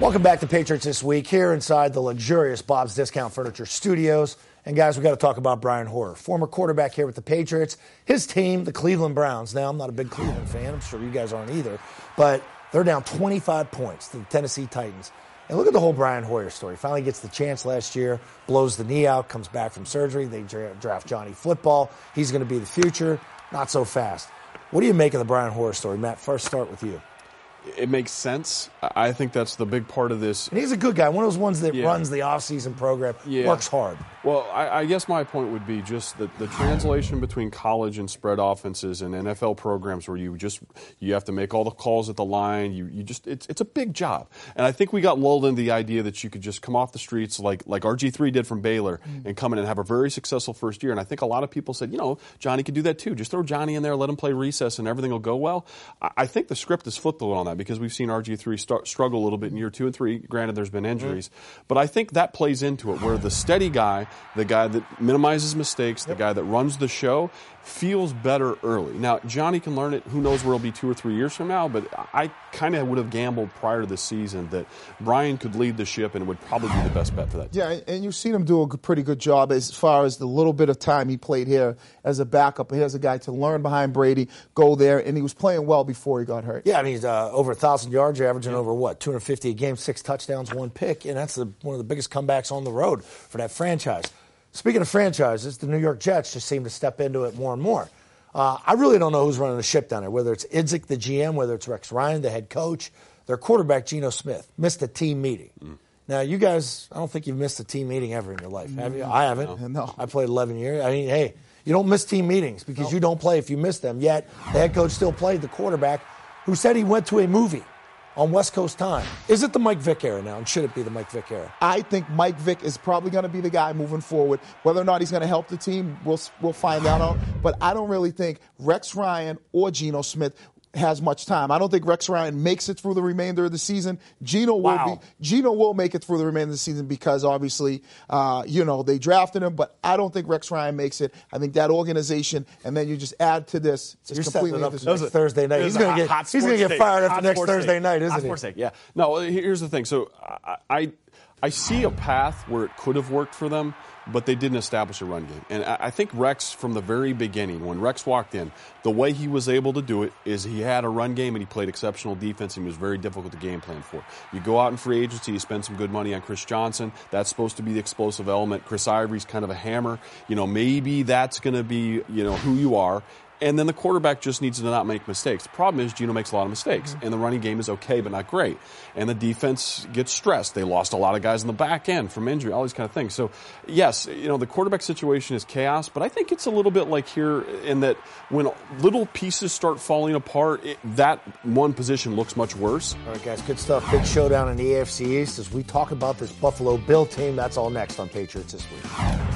Welcome back to Patriots This Week, here inside the luxurious Bob's Discount Furniture Studios. And guys, we've got to talk about Brian Hoyer, former quarterback here with the Patriots. His team, the Cleveland Browns. Now, I'm not a big Cleveland fan. I'm sure you guys aren't either. But they're down 25 points to the Tennessee Titans. And look at the whole Brian Hoyer story. Finally gets the chance last year, blows the knee out, comes back from surgery. They draft Johnny Football. He's going to be the future. Not so fast. What do you make of the Brian Hoyer story? Matt, first start with you. It makes sense. I think that's the big part of this. And he's a good guy. One of those ones that runs the off-season program, works hard. Well, I guess my point would be just that the translation between college and spread offenses and NFL programs where you have to make all the calls at the line. It's a big job. And I think we got lulled into the idea that you could just come off the streets like RG3 did from Baylor and come in and have a very successful first year. And I think a lot of people said, Johnny could do that too. Just throw Johnny in there, let him play recess, and everything will go well. I think the script is flipped a little on that because we've seen RG3 struggle a little bit in year 2 and 3. Granted, there's been injuries. But I think that plays into it, where the steady guy, the guy that minimizes mistakes, the guy that runs the show, feels better early. Now, Johnny can learn it. Who knows where he'll be 2 or 3 years from now, but I kind of would have gambled prior to this season that Brian could lead the ship and would probably be the best bet for that team. Yeah, and you've seen him do a pretty good job as far as the little bit of time he played here as a backup. Here's a guy to learn behind Brady, go there, and he was playing well before he got hurt. Yeah, I mean, he's over 1,000 yards, averaging over, 250 a game, 6 touchdowns, 1 pick, and that's one of the biggest comebacks on the road for that franchise. Speaking of franchises, the New York Jets just seem to step into it more and more. I really don't know who's running the ship down there, whether it's Idzik, the GM, whether it's Rex Ryan, the head coach. Their quarterback, Geno Smith, missed a team meeting. Now, you guys, I don't think you've missed a team meeting ever in your life, have you? I haven't. No. I played 11 years. I mean, hey, you don't miss team meetings because you don't play if you miss them. Yet, the head coach still played the quarterback who said he went to a movie on West Coast time. Is it the Mike Vick era now, and should it be the Mike Vick era? I think Mike Vick is probably going to be the guy moving forward. Whether or not he's going to help the team, we'll find out on. But I don't really think Rex Ryan or Geno Smith has much time. I don't think Rex Ryan makes it through the remainder of the season. Geno will make it through the remainder of the season because obviously, they drafted him, but I don't think Rex Ryan makes it. I think that organization, and then you just add to this. You're completely up next Thursday night. He's going to get fired after next Thursday night, isn't he? Yeah. No, here's the thing. So I see a path where it could have worked for them, but they didn't establish a run game. And I think Rex, from the very beginning, when Rex walked in, the way he was able to do it is he had a run game and he played exceptional defense and he was very difficult to game plan for. You go out in free agency, you spend some good money on Chris Johnson. That's supposed to be the explosive element. Chris Ivory's kind of a hammer. Maybe that's going to be, who you are. And then the quarterback just needs to not make mistakes. The problem is Geno makes a lot of mistakes, and the running game is okay but not great. And the defense gets stressed. They lost a lot of guys in the back end from injury, all these kind of things. So, yes, the quarterback situation is chaos, but I think it's a little bit like here in that when little pieces start falling apart, that one position looks much worse. All right, guys, good stuff. Big showdown in the AFC East as we talk about this Buffalo Bill team. That's all next on Patriots This Week.